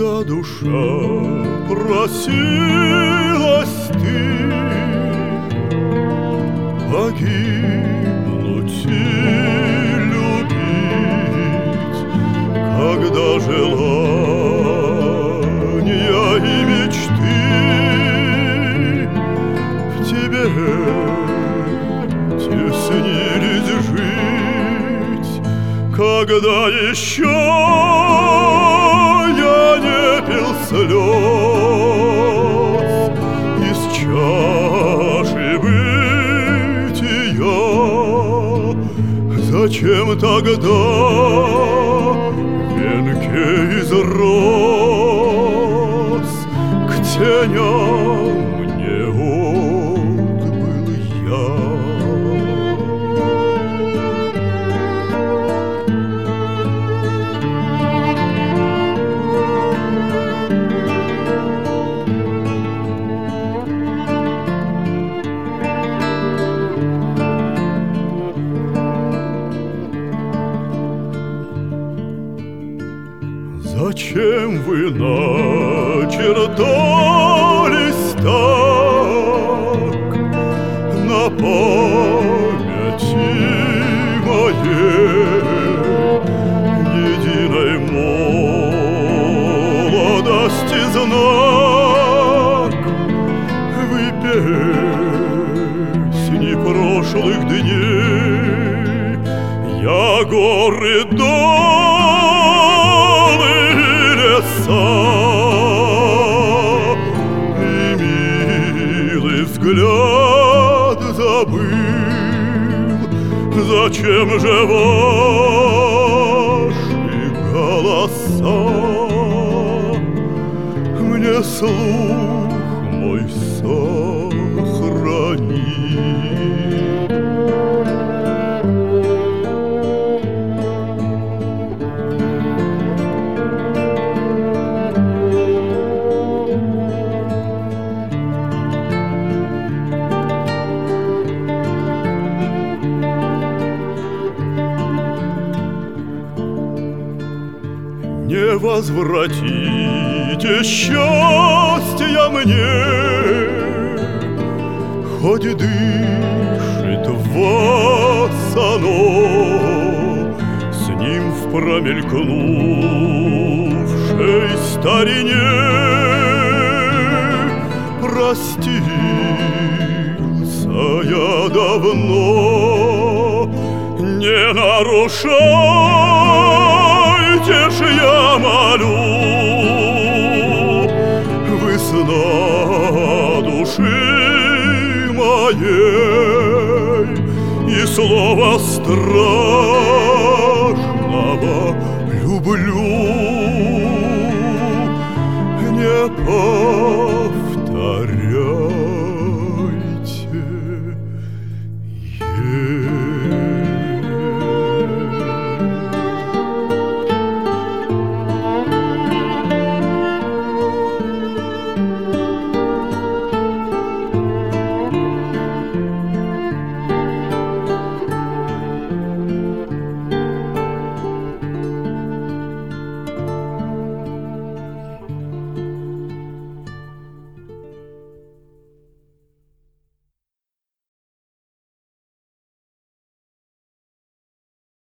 когда душа просилась ты погибнуть и любить, когда желания и мечты в тебе теснились жить, когда еще я не пил слез из чаши бытия. Зачем тогда венке из роз к теням не отбыл я? Зачем вы начертались так на памяти моей единой молодости знак? Вы песни прошлых дней, я горы, и милый взгляд забыл. Зачем же ваши голоса мне слух мой сохранит? Не возвратите счастья мне, хоть дышит в вас оно, с ним в промелькнувшей старине простился я давно. Не нарушайте ж, я молю, весна души моей, и слова страшного люблю не